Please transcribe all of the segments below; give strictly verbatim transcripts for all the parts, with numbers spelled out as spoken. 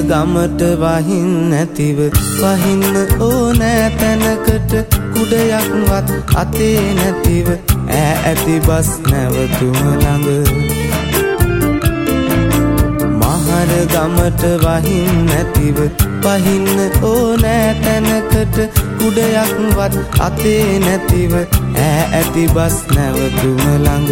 ගමට වහින් නැතිව වහින්න ඕනෑ තැනකට කුඩයක්වත් අතේ නැතිව ඈ ඇති බස් නැවතුම ළඟ මහර ගමට වහින් නැතිව වහින්න ඕනෑ තැනකට කුඩයක්වත් අතේ නැතිව ඈ ඇති බස් නැවතුම ළඟ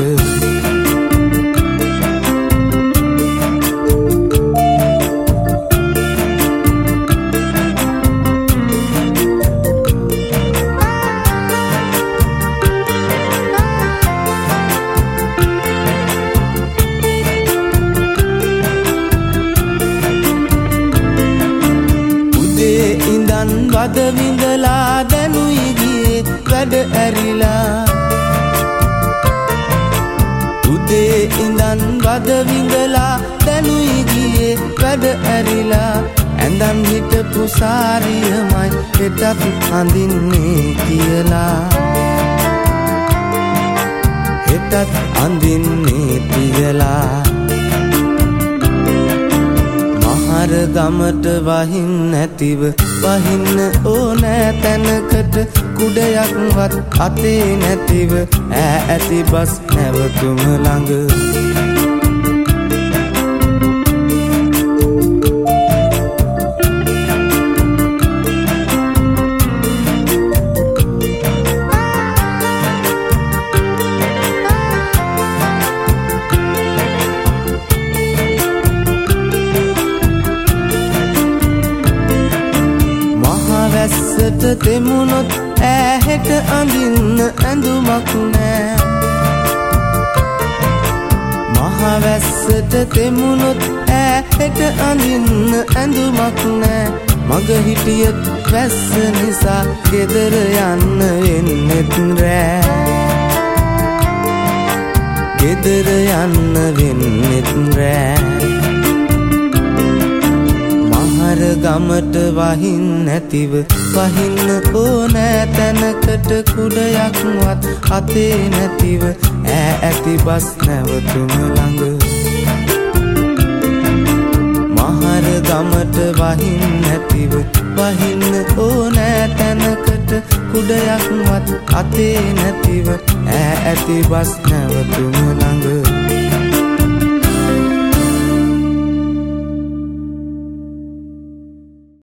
වද විඳලා දැනුයි ගියේ වැඩ ඇරිලා උදේ ඉඳන් වද විඳලා දැනුයි ගියේ වැඩ ඇරිලා ඇඳන් හිටපු සාරියමයි හෙටත් අඳින්නේ කියලා හෙටත් අඳින්නේ කියලා මහර ගමට වහින් නැතිව වහින්න ඕනෑ තැනකට කුඩයක්වත් අතේ නැතිව ඈ ඇති බස් නැවතුම ළඟ වැස්සට තෙමුණොත් ඈහෙට අඳින්න ඇඳුමක් නෑ මහ වැස්සට තෙමුණොත් ඈහෙට අඳින්න ඇඳුමක් නෑ මග හිටියත් වැස්ස නිසා ගෙදර යන්න වෙන්නෙත් රෑ ගෙදර යන්න වෙන්නෙත් රෑ මහර ගමට වහින් නැතිව වහින්න ඕනෑ තැනකට කුඩයක්වත් අතේ නැතිව ඈ ඇති බස් නැවතුම ළඟ මහර ගමට වහින් නැතිව වහින්න ඕනෑ තැනකට කුඩයක්වත් අතේ නැතිව ඈ ඇති බස් නැවතුම ළඟ